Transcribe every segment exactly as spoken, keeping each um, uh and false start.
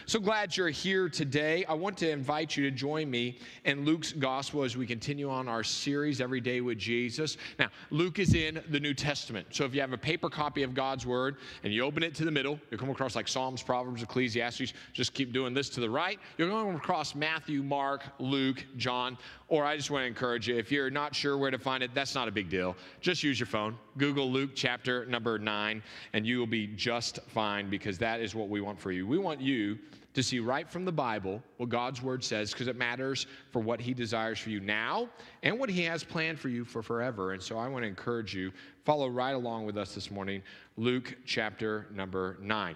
So glad you're here today. I want to invite you to join me in Luke's gospel as we continue on our series, Every Day with Jesus. Now, Luke is in the New Testament. So if you have a paper copy of God's Word and you open it to the middle, you'll come across like Psalms, Proverbs, Ecclesiastes. Just keep doing this to the right. You're going to come across Matthew, Mark, Luke, John. Or I just want to encourage you, if you're not sure where to find it, that's not a big deal. Just use your phone. Google Luke chapter number nine, and you will be just fine, because that is what we want for you. We want you to see right from the Bible what God's Word says, because it matters for what He desires for you now and what He has planned for you for forever. And so I want to encourage you, follow right along with us this morning, Luke chapter number nine.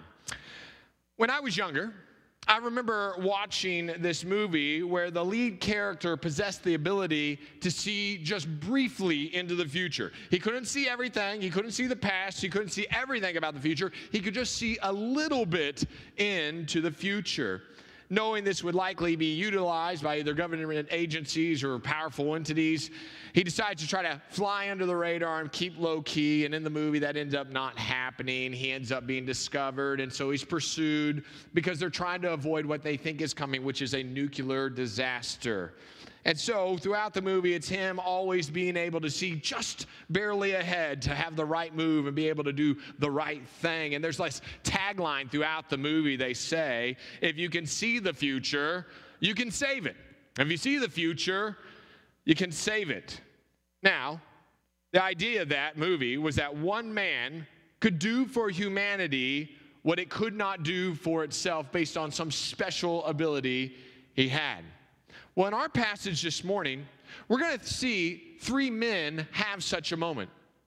When I was younger, I remember watching this movie where the lead character possessed the ability to see just briefly into the future. He couldn't see everything. He couldn't see the past. He couldn't see everything about the future. He could just see a little bit into the future. Knowing this would likely be utilized by either government agencies or powerful entities, he decides to try to fly under the radar and keep low key, and in the movie that ends up not happening. He ends up being discovered, and so he's pursued because they're trying to avoid what they think is coming, which is a nuclear disaster. And so throughout the movie, it's him always being able to see just barely ahead to have the right move and be able to do the right thing. And there's this tagline throughout the movie. They say, if you can see the future, you can save it. If you see the future, you can save it. Now, the idea of that movie was that one man could do for humanity what it could not do for itself based on some special ability he had. Well, in our passage this morning, we're going to see three men have such a moment.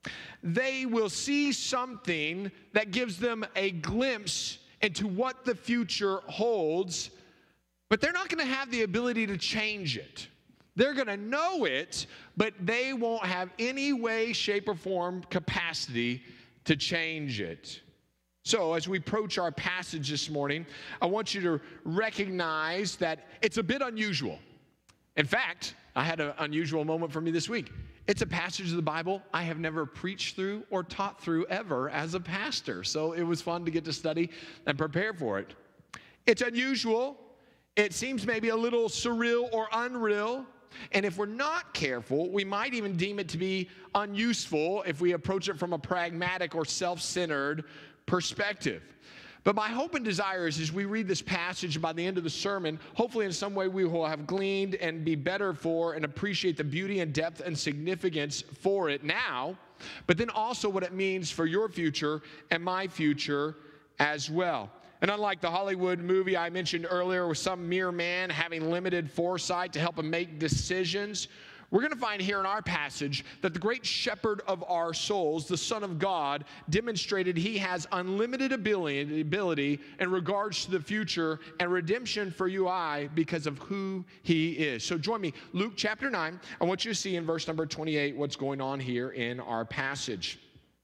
They will see something that gives them a glimpse into what the future holds, but they're not going to have the ability to change it. They're going to know it, but they won't have any way, shape, or form capacity to change it. So as we approach our passage this morning, I want you to recognize that it's a bit unusual. In fact, I had an unusual moment for me this week. It's a passage of the Bible I have never preached through or taught through ever as a pastor. So it was fun to get to study and prepare for it. It's unusual. It seems maybe a little surreal or unreal. And if we're not careful, we might even deem it to be unuseful if we approach it from a pragmatic or self-centered perspective. But my hope and desire is as we read this passage by the end of the sermon, hopefully in some way we will have gleaned and be better for and appreciate the beauty and depth and significance for it now, but then also what it means for your future and my future as well. And unlike the Hollywood movie I mentioned earlier with some mere man having limited foresight to help him make decisions, we're going to find here in our passage that the great shepherd of our souls, the Son of God, demonstrated he has unlimited ability, ability in regards to the future and redemption for you and I because of who he is. So join me, Luke chapter nine. I want you to see in verse number twenty-eight what's going on here in our passage.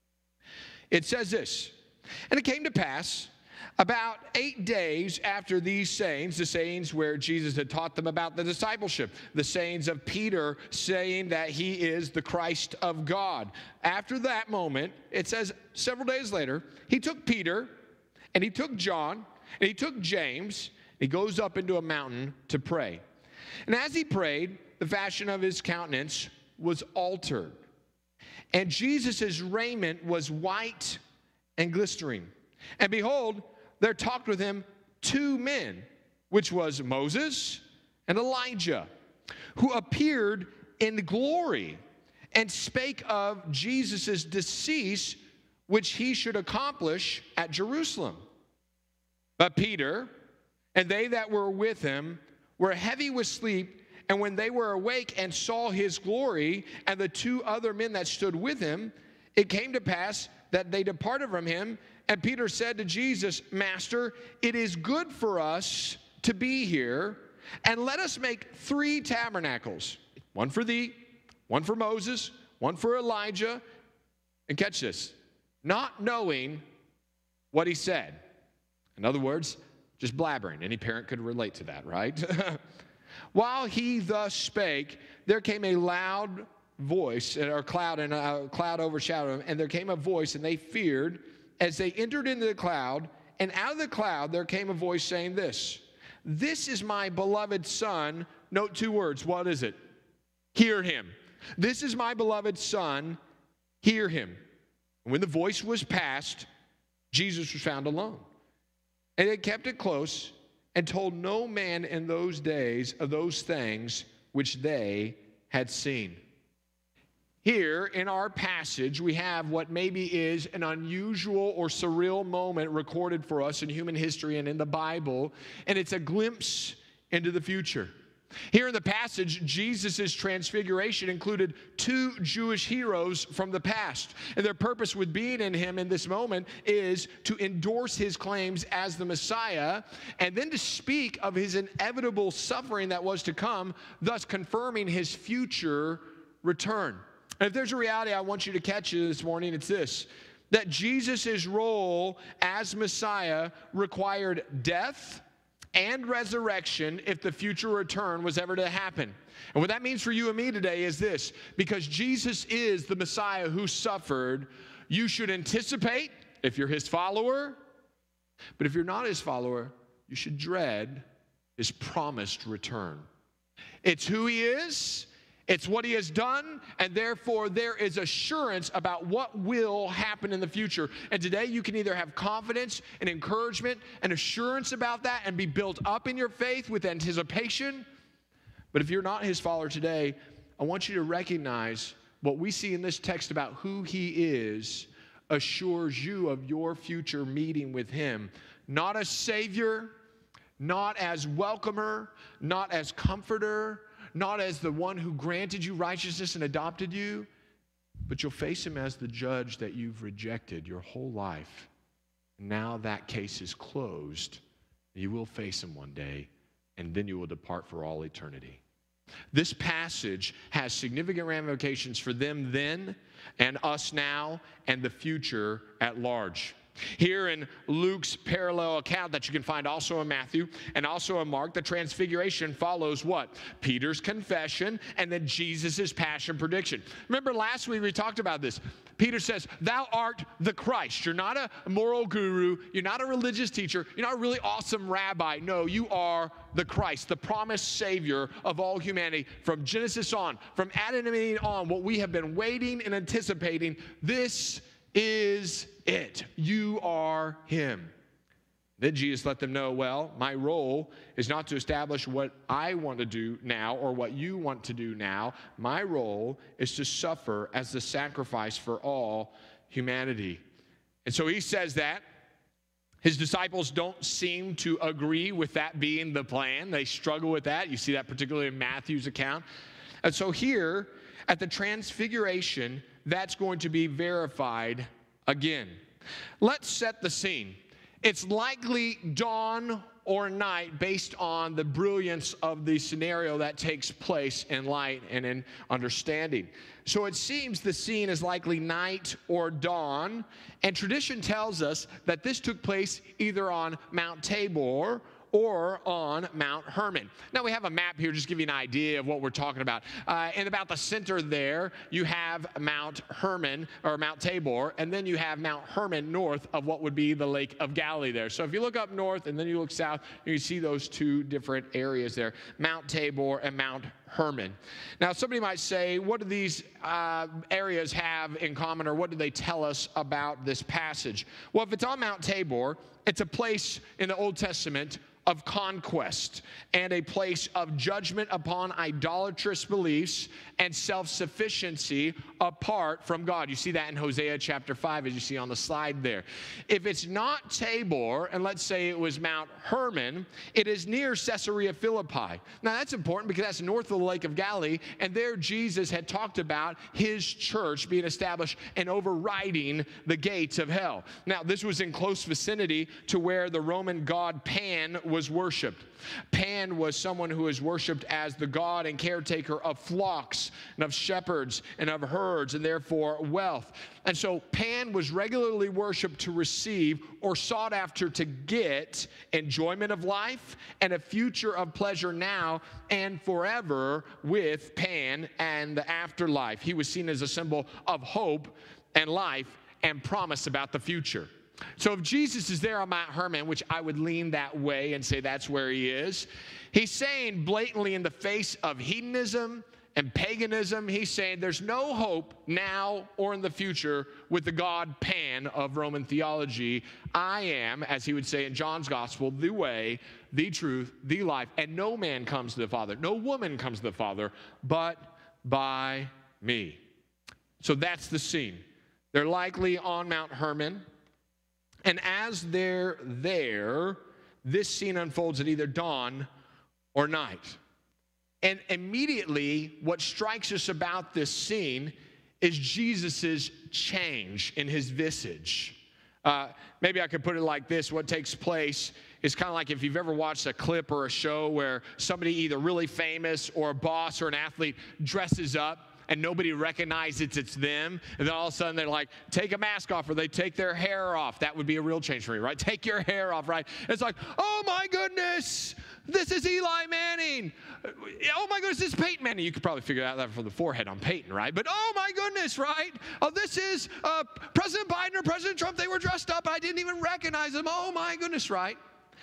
It says this, and it came to pass about eight days after these sayings, the sayings where Jesus had taught them about the discipleship, the sayings of Peter saying that he is the Christ of God. After that moment, it says several days later, he took Peter and he took John and he took James. He goes up into a mountain to pray. And as he prayed, the fashion of his countenance was altered. And Jesus' raiment was white and glistering. And behold, there talked with him two men, which was Moses and Elijah, who appeared in glory and spake of Jesus' decease, which he should accomplish at Jerusalem. But Peter and they that were with him were heavy with sleep, and when they were awake and saw his glory and the two other men that stood with him, it came to pass that they departed from him. And Peter said to Jesus, Master, it is good for us to be here, and let us make three tabernacles, one for thee, one for Moses, one for Elijah. And catch this, not knowing what he said. In other words, just blabbering. Any parent could relate to that, right? While he thus spake, there came a loud voice, or cloud, and a cloud overshadowed him, and there came a voice, and they feared as they entered into the cloud, And out of the cloud there came a voice saying this, "This is my beloved Son." Note two words. What is it? Hear him. "This is my beloved Son. Hear him." And when the voice was past, Jesus was found alone. And they kept it close and told no man in those days of those things which they had seen. Here in our passage, we have what maybe is an unusual or surreal moment recorded for us in human history and in the Bible, and it's a glimpse into the future. Here in the passage, Jesus' transfiguration included two Jewish heroes from the past. And their purpose with being in him in this moment is to endorse his claims as the Messiah and then to speak of his inevitable suffering that was to come, thus confirming his future return. And if there's a reality I want you to catch this morning, it's this, that Jesus' role as Messiah required death and resurrection if the future return was ever to happen. And what that means for you and me today is this: because Jesus is the Messiah who suffered, you should anticipate, if you're his follower, but if you're not his follower, you should dread his promised return. It's who he is, it's what he has done, and therefore there is assurance about what will happen in the future. And today you can either have confidence and encouragement and assurance about that and be built up in your faith with anticipation. But if you're not his follower today, I want you to recognize what we see in this text about who he is assures you of your future meeting with him. Not as Savior, not as welcomer, not as comforter, not as the one who granted you righteousness and adopted you, but you'll face him as the judge that you've rejected your whole life. Now that case is closed. You will face him one day, and then you will depart for all eternity. This passage has significant ramifications for them then and us now and the future at large. Here in Luke's parallel account that you can find also in Matthew and also in Mark, the transfiguration follows what? Peter's confession and then Jesus' passion prediction. Remember last week we talked about this. Peter says, "Thou art the Christ." You're not a moral guru. You're not a religious teacher. You're not a really awesome rabbi. No, you are the Christ, the promised Savior of all humanity. From Genesis on, from Adam and Eve on, what we have been waiting and anticipating, this is it. You are him. Then Jesus let them know, well, my role is not to establish what I want to do now or what you want to do now. My role is to suffer as the sacrifice for all humanity. And so he says that. His disciples don't seem to agree with that being the plan. They struggle with that. You see that particularly in Matthew's account. And so here at the transfiguration, that's going to be verified again. Let's set the scene. It's likely dawn or night based on the brilliance of the scenario that takes place in light and in understanding. So it seems the scene is likely night or dawn, and tradition tells us that this took place either on Mount Tabor or on Mount Hermon. Now we have a map here just to give you an idea of what we're talking about. Uh, in about the center there, you have Mount Hermon, or Mount Tabor, and then you have Mount Hermon north of what would be the Lake of Galilee there. So if you look up north and then you look south, you see those two different areas there, Mount Tabor and Mount Hermon. Now somebody might say, what do these uh, areas have in common, or what do they tell us about this passage? Well, if it's on Mount Tabor, it's a place in the Old Testament of conquest and a place of judgment upon idolatrous beliefs and self-sufficiency apart from God. You see that in Hosea chapter five, as you see on the slide there. If it's not Tabor, and let's say it was Mount Hermon, it is near Caesarea Philippi. Now that's important because that's north of the Lake of Galilee, and there Jesus had talked about his church being established and overriding the gates of hell. Now this was in close vicinity to where the Roman god Pan was worshipped. Pan was someone who was worshipped as the god and caretaker of flocks and of shepherds and of herds and therefore wealth. And so Pan was regularly worshipped to receive or sought after to get enjoyment of life and a future of pleasure now and forever with Pan and the afterlife. He was seen as a symbol of hope and life and promise about the future. So if Jesus is there on Mount Hermon, which I would lean that way and say that's where he is, he's saying blatantly in the face of hedonism and paganism, he's saying there's no hope now or in the future with the God Pan of Roman theology. I am, as he would say in John's gospel, the way, the truth, the life, and no man comes to the Father, no woman comes to the Father, but by me. So that's the scene. They're likely on Mount Hermon. And as they're there, this scene unfolds at either dawn or night. And immediately, what strikes us about this scene is Jesus' change in his visage. Uh, maybe I could put it like this. What takes place is kind of like if you've ever watched a clip or a show where somebody either really famous or a boss or an athlete dresses up and nobody recognizes it's them, and then all of a sudden they're like, take a mask off, or they take their hair off. That would be a real change for me, right? Take your hair off, right? It's like, oh my goodness, this is Eli Manning. Oh my goodness, this is Peyton Manning. You could probably figure out that from the forehead on Peyton, right? But oh my goodness, right? Oh, this is uh, President Biden or President Trump. They were dressed up. I didn't even recognize them. Oh my goodness, right?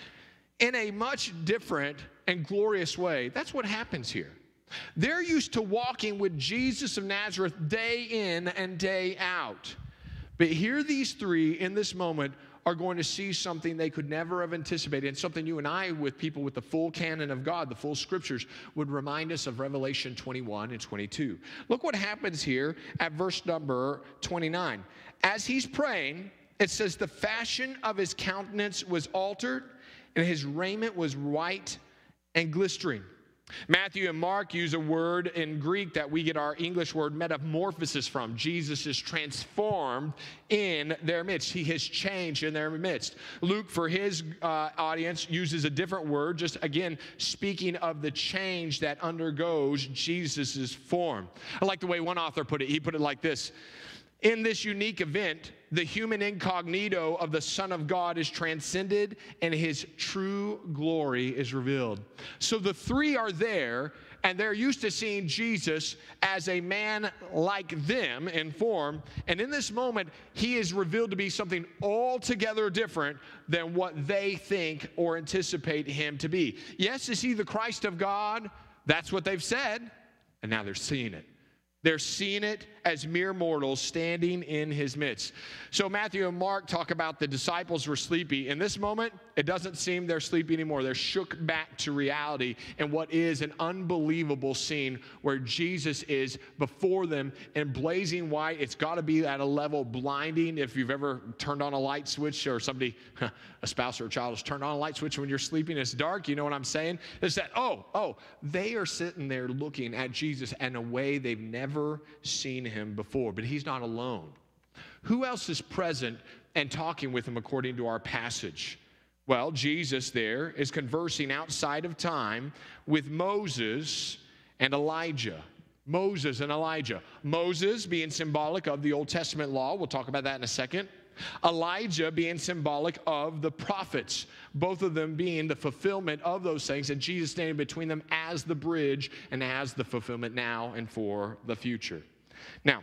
In a much different and glorious way. That's what happens here. They're used to walking with Jesus of Nazareth day in and day out. But here these three in this moment are going to see something they could never have anticipated, and something you and I, with people with the full canon of God, the full scriptures, would remind us of Revelation twenty-one and twenty-two. Look what happens here at verse number twenty-nine. As he's praying, it says, the fashion of his countenance was altered, and his raiment was white and glistering. Matthew and Mark use a word in Greek that we get our English word metamorphosis from. Jesus is transformed in their midst. He has changed in their midst. Luke, for his uh, audience, uses a different word, just again speaking of the change that undergoes Jesus' form. I like the way one author put it. He put it like this. In this unique event, the human incognito of the Son of God is transcended and his true glory is revealed. So the three are there, and they're used to seeing Jesus as a man like them in form. And in this moment, he is revealed to be something altogether different than what they think or anticipate him to be. Yes, is he the Christ of God? That's what they've said, and now they're seeing it. They're seeing it as mere mortals standing in his midst. So Matthew and Mark talk about the disciples were sleepy. In this moment, it doesn't seem they're sleepy anymore. They're shook back to reality in what is an unbelievable scene where Jesus is before them in blazing white. It's got to be at a level blinding. If you've ever turned on a light switch, or somebody, a spouse or a child has turned on a light switch when you're sleeping, it's dark. You know what I'm saying? It's that, oh, oh, they are sitting there looking at Jesus in a way they've never seen him before, but he's not alone. Who else is present and talking with him according to our passage? Well, Jesus there is conversing outside of time with Moses and Elijah. Moses and Elijah. Moses being symbolic of the Old Testament law. We'll talk about that in a second. Elijah being symbolic of the prophets, both of them being the fulfillment of those things, and Jesus standing between them as the bridge and as the fulfillment now and for the future. Now,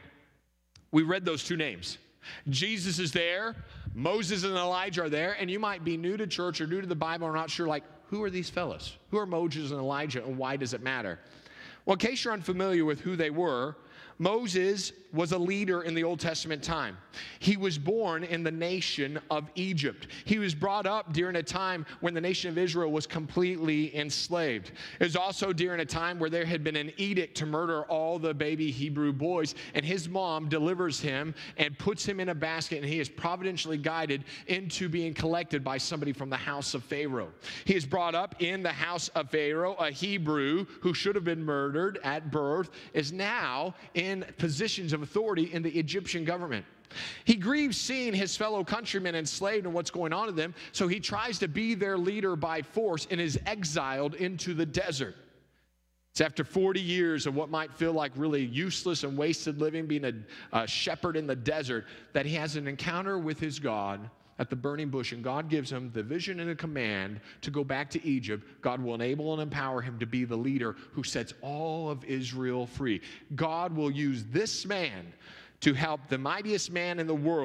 we read those two names. Jesus is there, Moses and Elijah are there, and you might be new to church or new to the Bible or not sure, like, who are these fellas? Who are Moses and Elijah, and why does it matter? Well, in case you're unfamiliar with who they were, Moses was a leader in the Old Testament time. He was born in the nation of Egypt. He was brought up during a time when the nation of Israel was completely enslaved. It was also during a time where there had been an edict to murder all the baby Hebrew boys, and his mom delivers him and puts him in a basket, and he is providentially guided into being collected by somebody from the house of Pharaoh. He is brought up in the house of Pharaoh. A Hebrew who should have been murdered at birth is now in positions of authority in the Egyptian government. He grieves seeing his fellow countrymen enslaved and what's going on to them, so he tries to be their leader by force and is exiled into the desert. It's after forty years of what might feel like really useless and wasted living, being a, a shepherd in the desert, that he has an encounter with his God at the burning bush, and God gives him the vision and a command to go back to Egypt. God will enable and empower him to be the leader who sets all of Israel free. God will use this man to help the mightiest man in the world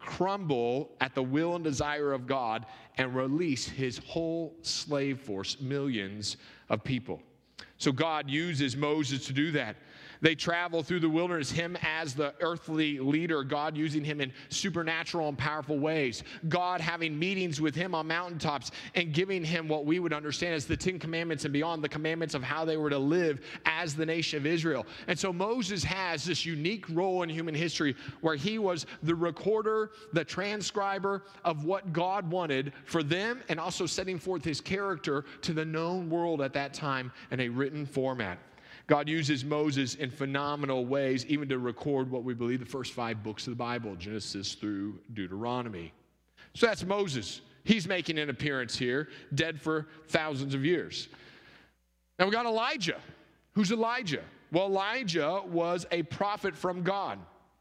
crumble at the will and desire of God and release his whole slave force, millions of people. So God uses Moses to do that. They travel through the wilderness, him as the earthly leader, God using him in supernatural and powerful ways. God having meetings with him on mountaintops and giving him what we would understand as the Ten Commandments and beyond, the commandments of how they were to live as the nation of Israel. And so Moses has this unique role in human history where he was the recorder, the transcriber of what God wanted for them, and also setting forth his character to the known world at that time in a written format. God uses Moses in phenomenal ways, even to record what we believe the first five books of the Bible, Genesis through Deuteronomy. So that's Moses. He's making an appearance here, dead for thousands of years. Now we got Elijah. Who's Elijah? Well, Elijah was a prophet from God.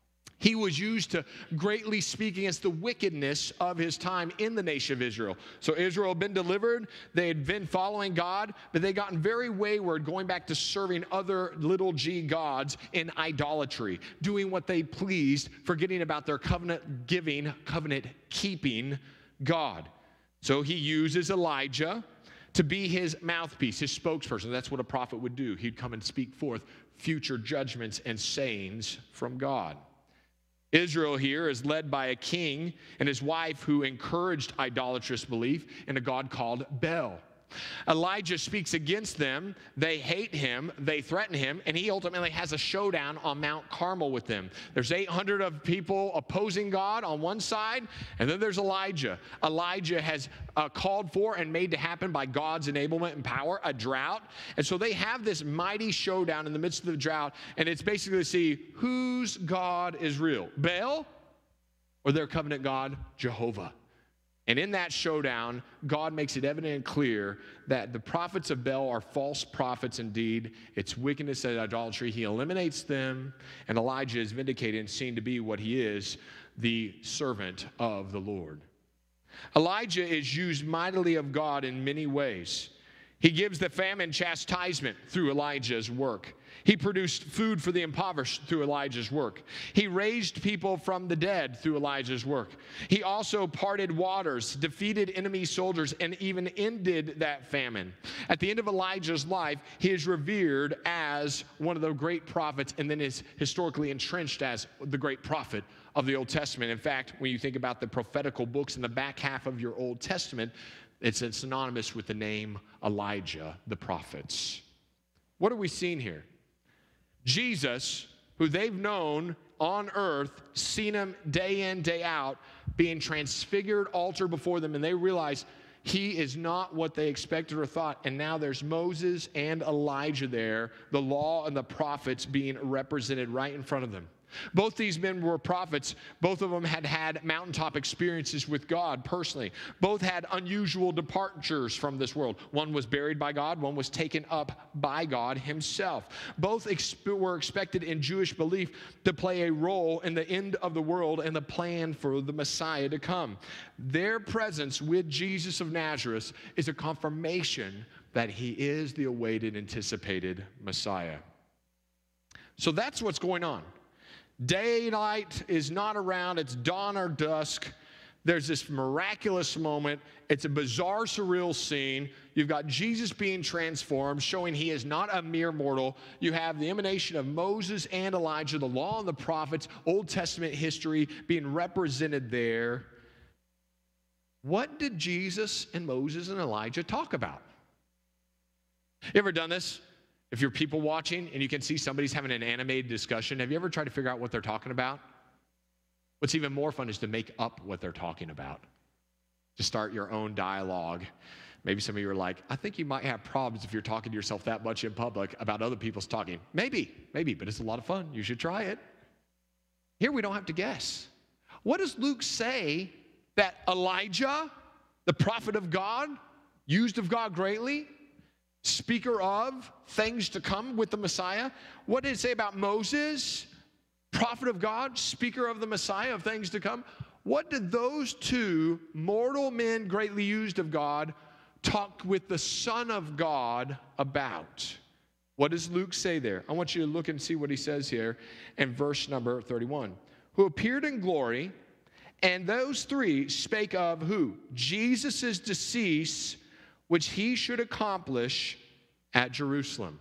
He was used to greatly speak against the wickedness of his time in the nation of Israel. So Israel had been delivered. They had been following God, but they gotten very wayward, going back to serving other little g gods in idolatry, doing what they pleased, forgetting about their covenant-giving, covenant-keeping God. So he uses Elijah to be his mouthpiece, his spokesperson. That's what a prophet would do. He'd come and speak forth future judgments and sayings from God. Israel here is led by a king and his wife who encouraged idolatrous belief in a god called Baal. Elijah speaks against them. They hate him. They threaten him. And he ultimately has a showdown on Mount Carmel with them. There's eight hundred of people opposing God on one side, and then there's Elijah. Elijah has uh, called for and made to happen by God's enablement and power a drought. And so they have this mighty showdown in the midst of the drought, and it's basically to see whose God is real, Baal or their covenant God, Jehovah. And in that showdown, God makes it evident and clear that the prophets of Baal are false prophets indeed. It's wickedness and idolatry. He eliminates them, and Elijah is vindicated and seen to be what he is, the servant of the Lord. Elijah is used mightily of God in many ways. He gives the famine chastisement through Elijah's work. He produced food for the impoverished through Elijah's work. He raised people from the dead through Elijah's work. He also parted waters, defeated enemy soldiers, and even ended that famine. At the end of Elijah's life, he is revered as one of the great prophets and then is historically entrenched as the great prophet of the Old Testament. In fact, when you think about the prophetical books in the back half of your Old Testament, it's synonymous with the name Elijah, the prophets. What are we seeing here? Jesus, who they've known on earth, seen him day in, day out, being transfigured, altered before them, and they realize he is not what they expected or thought. And now there's Moses and Elijah there, the law and the prophets being represented right in front of them. Both these men were prophets. Both of them had had mountaintop experiences with God personally. Both had unusual departures from this world. One was buried by God. One was taken up by God himself. Both exp- were expected in Jewish belief to play a role in the end of the world and the plan for the Messiah to come. Their presence with Jesus of Nazareth is a confirmation that he is the awaited, anticipated Messiah. So that's what's going on. Daylight is not around. It's dawn or dusk. There's this miraculous moment. It's a bizarre, surreal scene. You've got Jesus being transformed, showing he is not a mere mortal. You have the emanation of Moses and Elijah, the law and the prophets, Old Testament history being represented there. What did Jesus and Moses and Elijah talk about? You ever done this? If you're people watching and you can see somebody's having an animated discussion, have you ever tried to figure out what they're talking about? What's even more fun is to make up what they're talking about. To start your own dialogue. Maybe some of you are like, I think you might have problems if you're talking to yourself that much in public about other people's talking. Maybe, maybe, but it's a lot of fun. You should try it. Here we don't have to guess. What does Luke say that Elijah, the prophet of God, used of God greatly, speaker of things to come with the Messiah? What did it say about Moses, prophet of God, speaker of the Messiah, of things to come? What did those two mortal men greatly used of God talk with the Son of God about? What does Luke say there? I want you to look and see what he says here in verse number thirty-one. Who appeared in glory And those three spake of who? Jesus' decease, which he should accomplish at Jerusalem.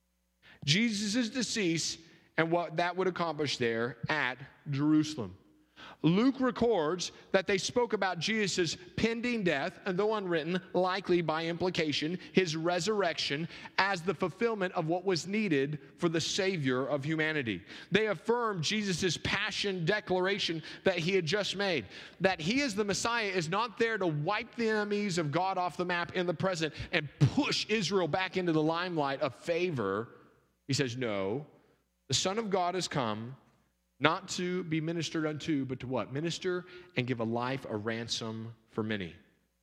Jesus' decease and what that would accomplish there at Jerusalem. Luke records that they spoke about Jesus' pending death, and though unwritten, likely by implication, his resurrection as the fulfillment of what was needed for the Savior of humanity. They affirmed Jesus' passion declaration that he had just made, that he as the Messiah is not there to wipe the enemies of God off the map in the present and push Israel back into the limelight of favor. He says, no, the Son of God has come not to be ministered unto, but to what? Minister and give a life, a ransom for many.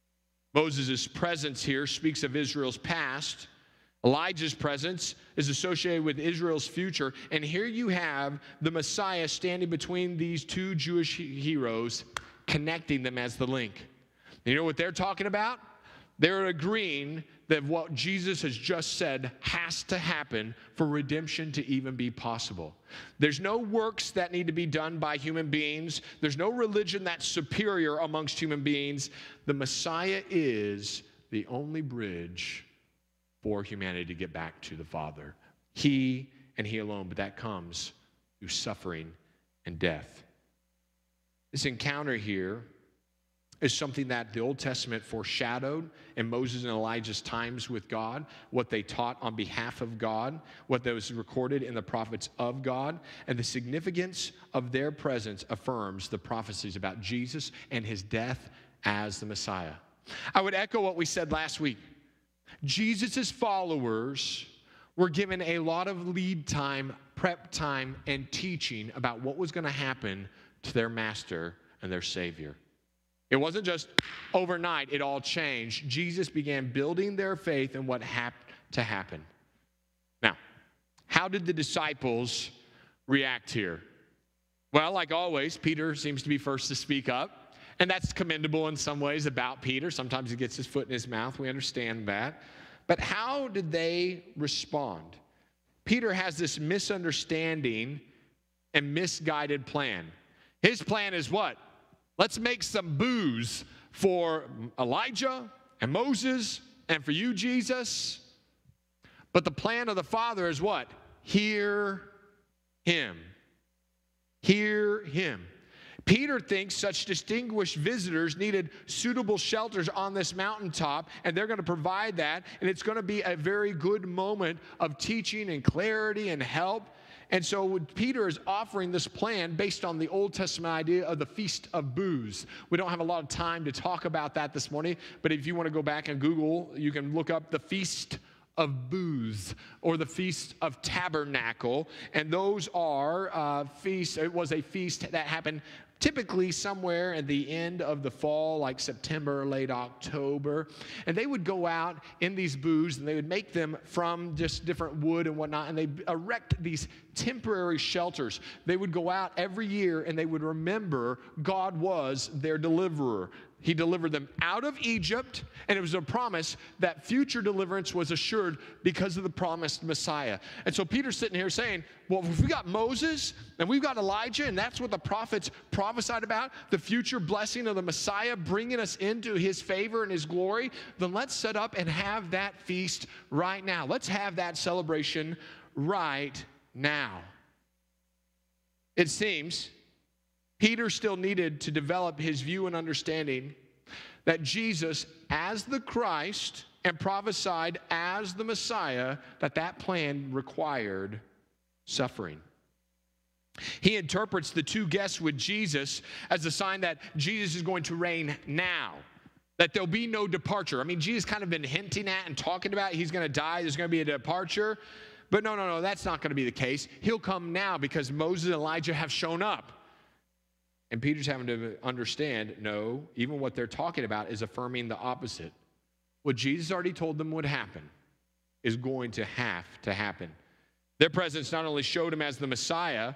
Moses' presence here speaks of Israel's past. Elijah's presence is associated with Israel's future. And here you have the Messiah standing between these two Jewish heroes, connecting them as the link. You know what they're talking about? They're agreeing that what Jesus has just said has to happen for redemption to even be possible. There's no works that need to be done by human beings. There's no religion that's superior amongst human beings. The Messiah is the only bridge for humanity to get back to the Father. He and he alone, but that comes through suffering and death. This encounter here is something that the Old Testament foreshadowed in Moses and Elijah's times with God, what they taught on behalf of God, what was recorded in the prophets of God, and the significance of their presence affirms the prophecies about Jesus and his death as the Messiah. I would echo what we said last week. Jesus' followers were given a lot of lead time, prep time, and teaching about what was going to happen to their master and their Savior. It wasn't just overnight, it all changed. Jesus began building their faith in what had to happen. Now, how did the disciples react here? Well, like always, Peter seems to be first to speak up, and that's commendable in some ways about Peter. Sometimes he gets his foot in his mouth. We understand that. But how did they respond? Peter has this misunderstanding and misguided plan. His plan is what? Let's make some booze for Elijah and Moses and for you, Jesus. But the plan of the Father is what? Hear him. Hear him. Peter thinks such distinguished visitors needed suitable shelters on this mountaintop, and they're going to provide that, and it's going to be a very good moment of teaching and clarity and help. And so Peter is offering this plan based on the Old Testament idea of the Feast of Booths. We don't have a lot of time to talk about that this morning, but if you want to go back and Google, you can look up the Feast of Booths or the Feast of Tabernacle. And those are uh, feasts. It was a feast that happened typically somewhere at the end of the fall, like September, late October. And they would go out in these booths, and they would make them from just different wood and whatnot, and they erect these temporary shelters. They would go out every year, and they would remember God was their deliverer. He delivered them out of Egypt, and it was a promise that future deliverance was assured because of the promised Messiah. And so Peter's sitting here saying, well, if we got Moses and we've got Elijah, and that's what the prophets prophesied about, the future blessing of the Messiah bringing us into his favor and his glory, then let's set up and have that feast right now. Let's have that celebration right now. It seems Peter still needed to develop his view and understanding that Jesus, as the Christ and prophesied as the Messiah, that that plan required suffering. He interprets the two guests with Jesus as a sign that Jesus is going to reign now, that there'll be no departure. I mean, Jesus kind of been hinting at and talking about he's going to die, there's going to be a departure. But no, no, no, that's not going to be the case. He'll come now because Moses and Elijah have shown up. And Peter's having to understand, no, even what they're talking about is affirming the opposite. What Jesus already told them would happen is going to have to happen. Their presence not only showed him as the Messiah,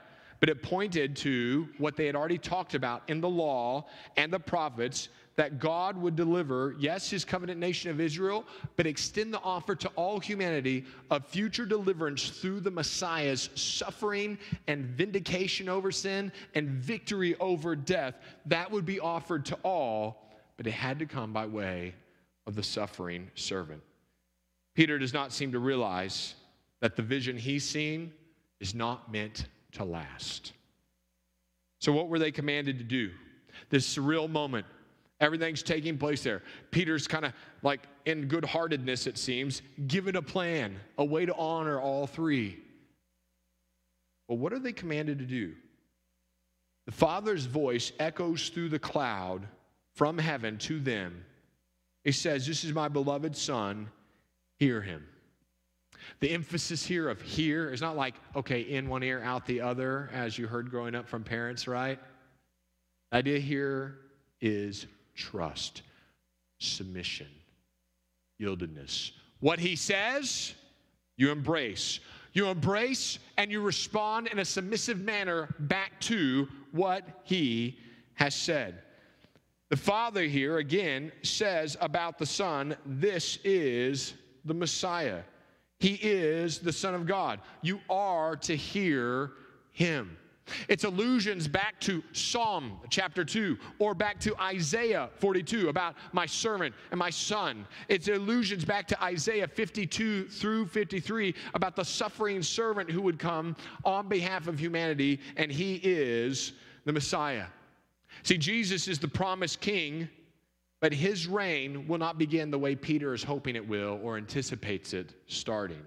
but it pointed to what they had already talked about in the law and the prophets, that God would deliver, yes, his covenant nation of Israel, but extend the offer to all humanity of future deliverance through the Messiah's suffering and vindication over sin and victory over death. That would be offered to all, but it had to come by way of the suffering servant. Peter does not seem to realize that the vision he's seen is not meant to last. So what were they commanded to do? This surreal moment, everything's taking place there. Peter's kind of like in good-heartedness, it seems, given a plan, a way to honor all three. But what are they commanded to do? The Father's voice echoes through the cloud from heaven to them. He says, "This is my beloved Son, hear him." The emphasis here of hear is not like, okay, in one ear, out the other, as you heard growing up from parents, right? The idea here is trust, submission, yieldedness. What he says, you embrace. You embrace and you respond in a submissive manner back to what he has said. The Father here, again, says about the Son, this is the Messiah. He is the Son of God. You are to hear him. It's allusions back to Psalm chapter two or back to Isaiah forty-two about my servant and my son. It's allusions back to Isaiah fifty-two through fifty-three about the suffering servant who would come on behalf of humanity, and he is the Messiah. See, Jesus is the promised king, but his reign will not begin the way Peter is hoping it will or anticipates it starting.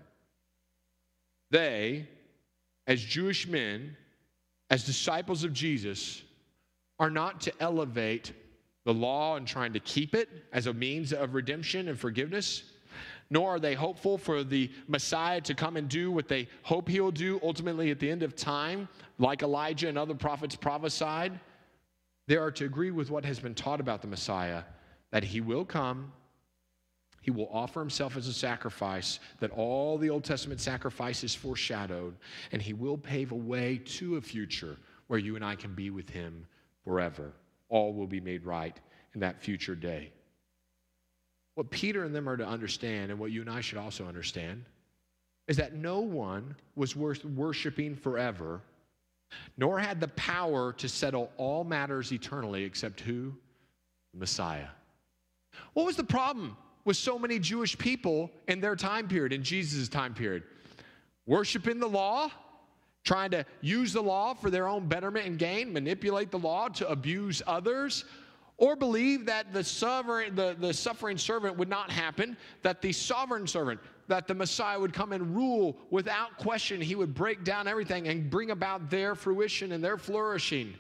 They, as Jewish men, as disciples of Jesus, are not to elevate the law and trying to keep it as a means of redemption and forgiveness, nor are they hopeful for the Messiah to come and do what they hope he'll do ultimately at the end of time, like Elijah and other prophets prophesied. They are to agree with what has been taught about the Messiah, that he will come, he will offer himself as a sacrifice, that all the Old Testament sacrifices foreshadowed, and he will pave a way to a future where you and I can be with him forever. All will be made right in that future day. What Peter and them are to understand, and what you and I should also understand, is that no one was worth worshiping forever, nor had the power to settle all matters eternally except who? The Messiah. What was the problem with so many Jewish people in their time period, in Jesus' time period? Worshiping the law, trying to use the law for their own betterment and gain, manipulate the law to abuse others, or believe that the sovereign, the, the suffering servant would not happen, that the sovereign servant, that the Messiah would come and rule without question. He would break down everything and bring about their fruition and their flourishing.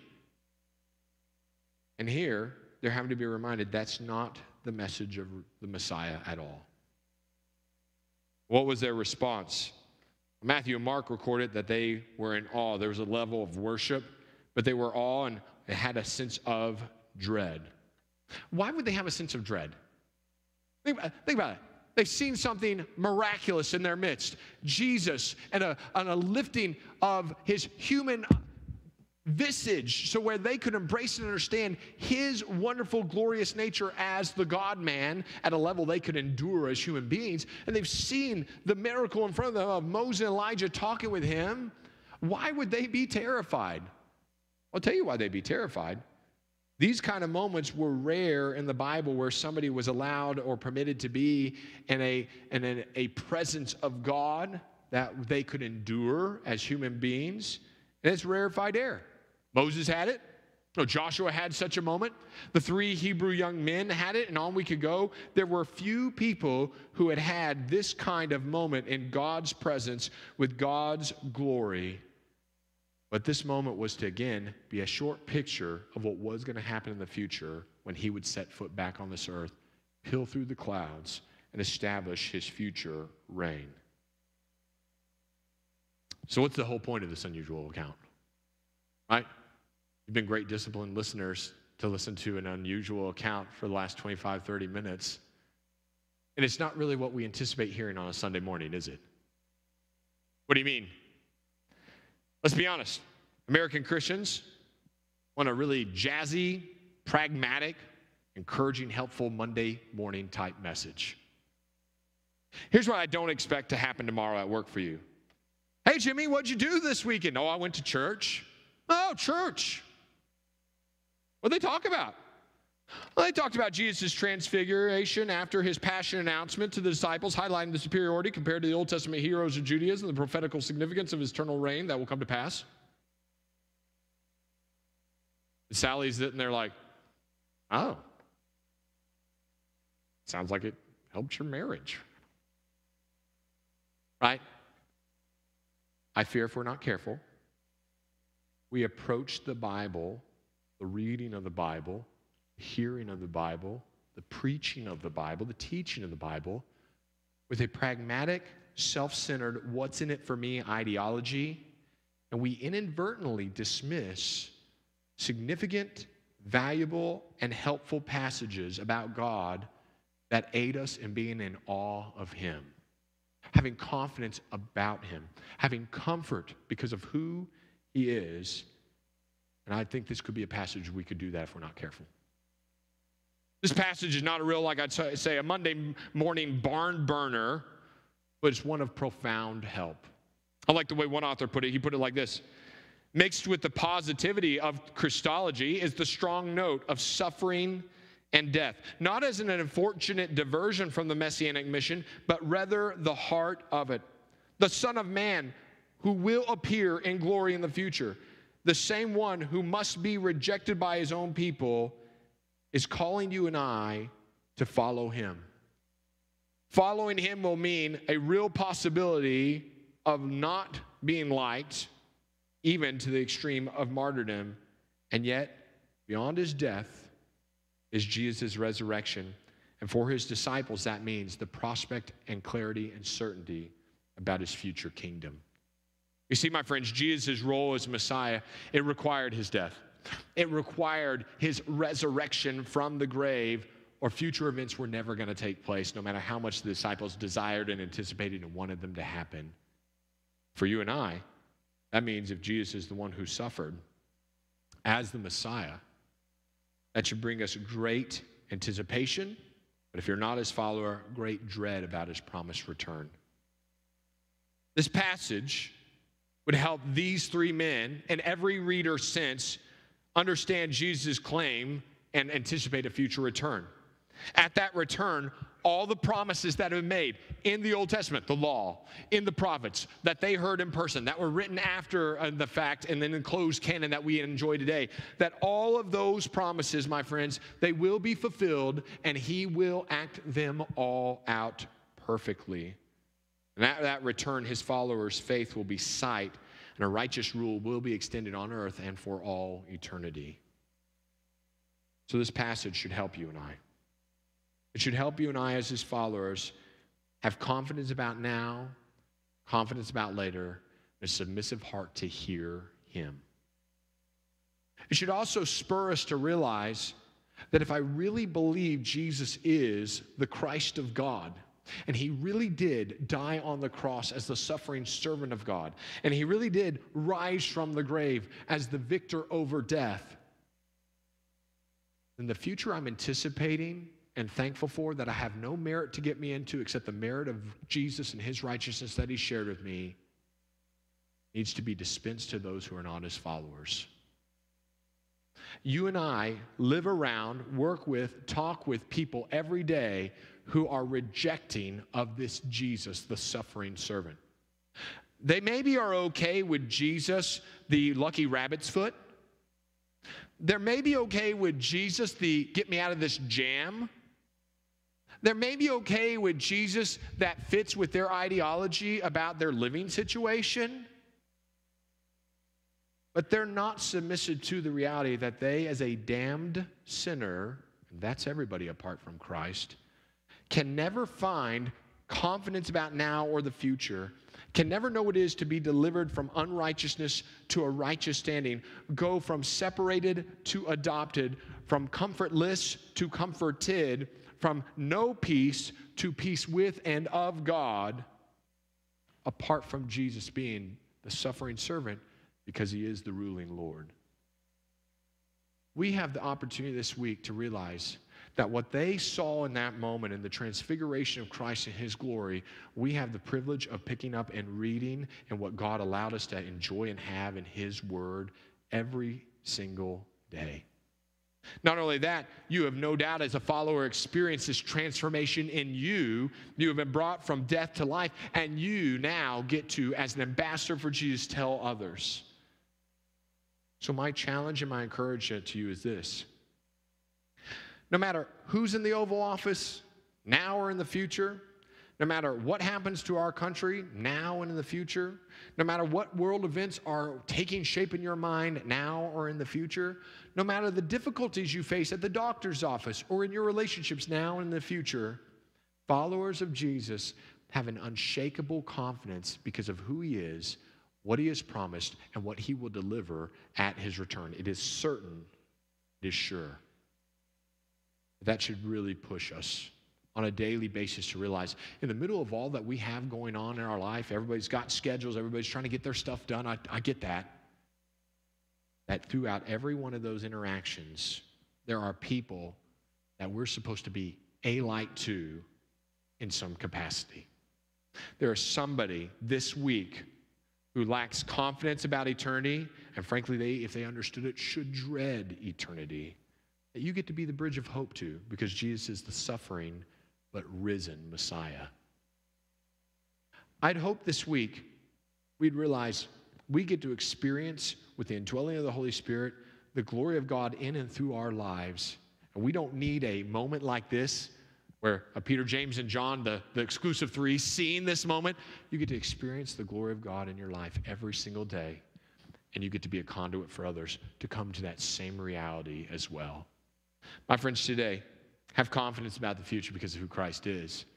And here, they're having to be reminded that's not the message of the Messiah at all. What was their response? Matthew and Mark recorded that they were in awe. There was a level of worship, but they were awe and they had a sense of dread. Why would they have a sense of dread? Think about, think about it. They've seen something miraculous in their midst. Jesus and a, and a lifting of his human visage, so where they could embrace and understand his wonderful, glorious nature as the God-man at a level they could endure as human beings. And they've seen the miracle in front of them of Moses and Elijah talking with him. Why would they be terrified? I'll tell you why they'd be terrified. These kind of moments were rare in the Bible where somebody was allowed or permitted to be in a, in a, a presence of God that they could endure as human beings. And it's rarefied air. Moses had it. No, Joshua had such a moment. The three Hebrew young men had it, and on we could go. There were few people who had had this kind of moment in God's presence with God's glory. But this moment was to, again, be a short picture of what was going to happen in the future when he would set foot back on this earth, peel through the clouds, and establish his future reign. So what's the whole point of this unusual account? Right? You've been great disciplined listeners to listen to an unusual account for the last twenty-five, thirty minutes. And it's not really what we anticipate hearing on a Sunday morning, is it? What do you mean? Let's be honest. American Christians want a really jazzy, pragmatic, encouraging, helpful Monday morning type message. Here's what I don't expect to happen tomorrow at work for you. Hey, Jimmy, what'd you do this weekend? Oh, I went to church. Oh, church. What'd they talk about? Well, they talked about Jesus' transfiguration after his passion announcement to the disciples, highlighting the superiority compared to the Old Testament heroes of Judaism, the prophetical significance of his eternal reign that will come to pass. And Sally's sitting there like, oh, sounds like it helped your marriage. Right? I fear if we're not careful, we approach the Bible, the reading of the Bible, the hearing of the Bible, the preaching of the Bible, the teaching of the Bible, with a pragmatic, self-centered, what's in it for me ideology, and we inadvertently dismiss significant, valuable, and helpful passages about God that aid us in being in awe of him, having confidence about him, having comfort because of who he is. And I think this could be a passage we could do that if we're not careful. This passage is not a real, like I'd say, a Monday morning barn burner, but it's one of profound help. I like the way one author put it. He put it like this: mixed with the positivity of Christology is the strong note of suffering and death, not as an unfortunate diversion from the messianic mission, but rather the heart of it. The Son of Man who will appear in glory in the future, the same one who must be rejected by his own people, is calling you and I to follow him. Following him will mean a real possibility of not being liked, even to the extreme of martyrdom, and yet beyond his death is Jesus' resurrection. And for his disciples, that means the prospect and clarity and certainty about his future kingdom. You see, my friends, Jesus' role as Messiah, it required his death. It required his resurrection from the grave, or future events were never going to take place, no matter how much the disciples desired and anticipated and wanted them to happen. For you and I, that means if Jesus is the one who suffered as the Messiah, that should bring us great anticipation, but if you're not his follower, great dread about his promised return. This passage would help these three men and every reader since understand Jesus' claim and anticipate a future return. At that return, all the promises that have been made in the Old Testament, the law, in the prophets, that they heard in person, that were written after uh, the fact, and then in closed canon that we enjoy today, that all of those promises, my friends, they will be fulfilled, and he will act them all out perfectly. And at that return, his followers' faith will be sight, and a righteous rule will be extended on earth and for all eternity. So this passage should help you and I. It should help you and I as his followers have confidence about now, confidence about later, and a submissive heart to hear him. It should also spur us to realize that if I really believe Jesus is the Christ of God, and he really did die on the cross as the suffering servant of God, and he really did rise from the grave as the victor over death, then the future I'm anticipating and thankful for, that I have no merit to get me into except the merit of Jesus and his righteousness that he shared with me, needs to be dispensed to those who are not his followers. You and I live around, work with, talk with people every day who are rejecting of this Jesus, the suffering servant. They maybe are okay with Jesus, the lucky rabbit's foot. They're maybe okay with Jesus, the get me out of this jam. They're maybe okay with Jesus that fits with their ideology about their living situation. But they're not submissive to the reality that they, as a damned sinner, and that's everybody apart from Christ, can never find confidence about now or the future, can never know what it is to be delivered from unrighteousness to a righteous standing, go from separated to adopted, from comfortless to comforted, from no peace to peace with and of God, apart from Jesus being the suffering servant because he is the ruling Lord. We have the opportunity this week to realize that what they saw in that moment in the transfiguration of Christ in his glory, we have the privilege of picking up and reading and what God allowed us to enjoy and have in his word every single day. Not only that, you have no doubt as a follower experienced this transformation in you. You have been brought from death to life, and you now get to, as an ambassador for Jesus, tell others. So my challenge and my encouragement to you is this. No matter who's in the Oval Office, now or in the future, no matter what happens to our country, now and in the future, no matter what world events are taking shape in your mind, now or in the future, no matter the difficulties you face at the doctor's office or in your relationships now and in the future, followers of Jesus have an unshakable confidence because of who he is, what he has promised, and what he will deliver at his return. It is certain, it is sure. That should really push us on a daily basis to realize in the middle of all that we have going on in our life, everybody's got schedules, everybody's trying to get their stuff done. I, I get that. That throughout every one of those interactions, there are people that we're supposed to be a light to in some capacity. There is somebody this week who lacks confidence about eternity, and frankly, they, if they understood it, should dread eternity, that you get to be the bridge of hope to, because Jesus is the suffering but risen Messiah. I'd hope this week we'd realize we get to experience with the indwelling of the Holy Spirit the glory of God in and through our lives. And we don't need a moment like this where uh, Peter, James, and John, the, the exclusive three, seeing this moment. You get to experience the glory of God in your life every single day. And you get to be a conduit for others to come to that same reality as well. My friends, today, have confidence about the future because of who Christ is.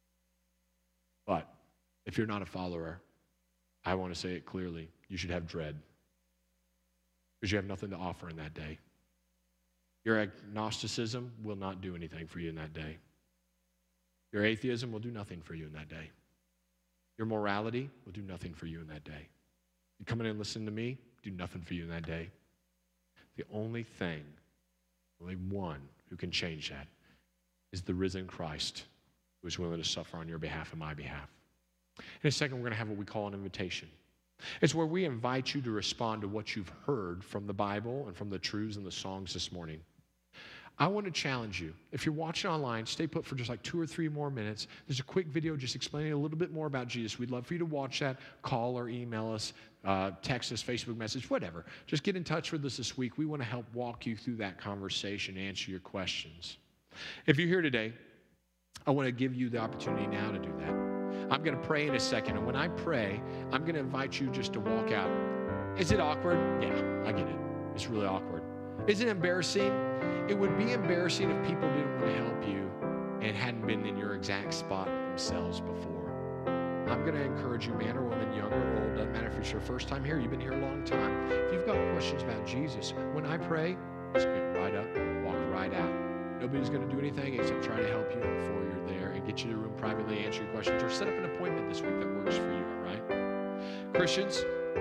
But if you're not a follower, I want to say it clearly, you should have dread. Because you have nothing to offer in that day. Your agnosticism will not do anything for you in that day. Your atheism will do nothing for you in that day. Your morality will do nothing for you in that day. You come in and listen to me, do nothing for you in that day. The only thing, only one who can change that is the risen Christ who is willing to suffer on your behalf and my behalf. In a second, we're going to have what we call an invitation. It's where we invite you to respond to what you've heard from the Bible and from the truths and the songs this morning. I want to challenge you. If you're watching online, stay put for just like two or three more minutes. There's a quick video just explaining a little bit more about Jesus. We'd love for you to watch that. Call or email us, uh, text us, Facebook message, whatever. Just get in touch with us this week. We want to help walk you through that conversation, answer your questions. If you're here today, I want to give you the opportunity now to do that. I'm going to pray in a second, and when I pray, I'm going to invite you just to walk out. Is it awkward? Yeah, I get it. It's really awkward. Is it embarrassing? It would be embarrassing if people didn't want to help you and hadn't been in your exact spot themselves before. I'm going to encourage you, man or woman, young or old, doesn't matter if it's your first time here, you've been here a long time. If you've got questions about Jesus, when I pray, just get right up, walk right out. Nobody's going to do anything except try to help you before you're there and get you to the room privately, answer your questions, or set up an appointment this week that works for you, all right? Christians,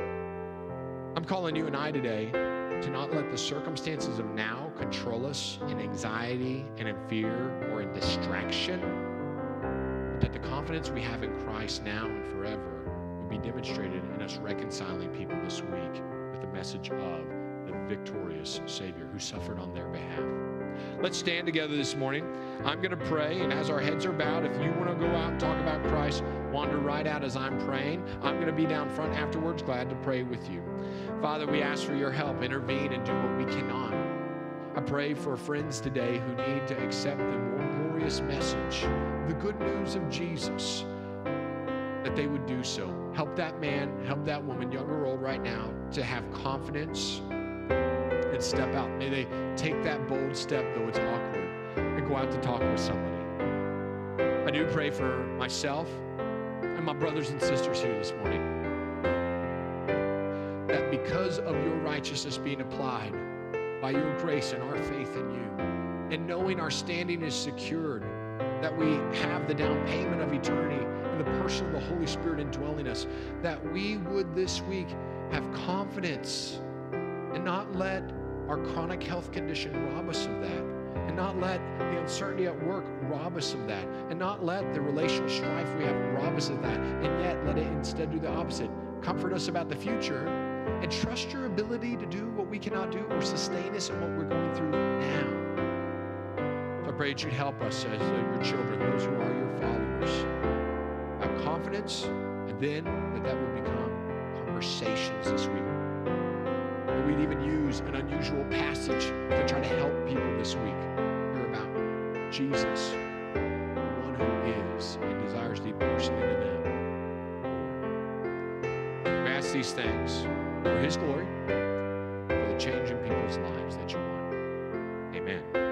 I'm calling you and I today to not let the circumstances of now control us in anxiety and in fear or in distraction, but that the confidence we have in Christ now and forever will be demonstrated in us reconciling people this week with the message of the victorious Savior who suffered on their behalf. Let's stand together this morning. I'm going to pray, and as our heads are bowed, if you want to go out and talk about Christ, wander right out as I'm praying. I'm going to be down front afterwards, glad to pray with you. Father, we ask for your help. Intervene and do what we cannot. I pray for friends today who need to accept the more glorious message, the good news of Jesus, that they would do so. Help that man, help that woman, young or old right now, to have confidence and step out. May they take that bold step, though it's awkward, and go out to talk with somebody. I do pray for myself and my brothers and sisters here this morning, that because of your righteousness being applied by your grace and our faith in you, and knowing our standing is secured, that we have the down payment of eternity and the person of the Holy Spirit indwelling us, that we would this week have confidence and not let our chronic health condition rob us of that, and not let the uncertainty at work rob us of that, and not let the relational strife we have rob us of that, and yet let it instead do the opposite. Comfort us about the future and trust your ability to do what we cannot do or sustain us in what we're going through now. So I pray that you'd help us as your children, those who are your followers, have confidence, and then that that would become conversations this week. That we'd even use an unusual passage to try to help people this week hear about Jesus, the one who is and desires to be personally to them. We ask these things for His glory, for the change in people's lives that you want. Amen.